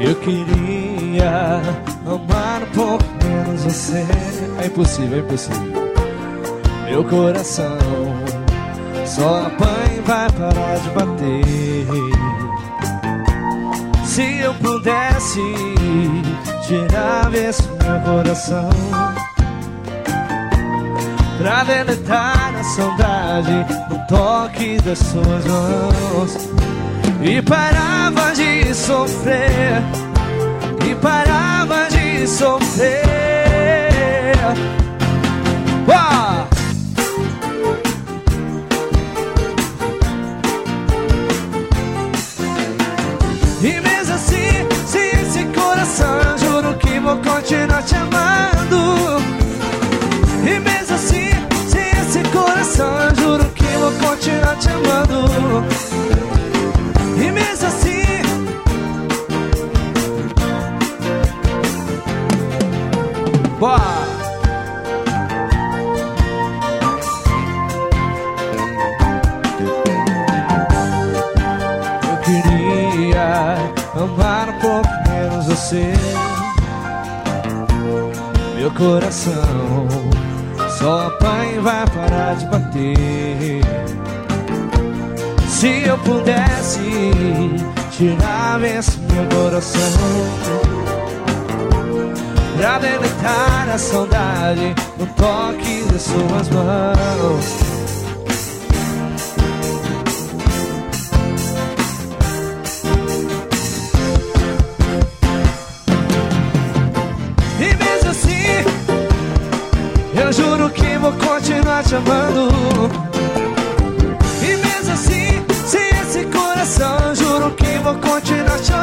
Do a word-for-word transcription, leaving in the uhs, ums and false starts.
Eu queria amar um pouco menos você. É impossível, é impossível. Meu coração só apanha e vai parar de bater. Se eu pudesse tirar esse meu coração pra deletar a saudade no toque das suas mãos, e parava de sofrer, e parava de sofrer. Uau! E mesmo assim, sem esse coração, juro que vou continuar te amando. E mesmo assim, sem esse coração, juro que vou continuar te amando. E mesmo assim, bora! Eu queria amar um pouco menos você. Meu coração só apanha e vai parar de bater. Se eu pudesse tirar esse meu coração pra deletar a saudade no toque de suas mãos. E mesmo assim, eu juro que vou continuar te amando. E mesmo assim, sem esse coração, juro que vou continuar te amando.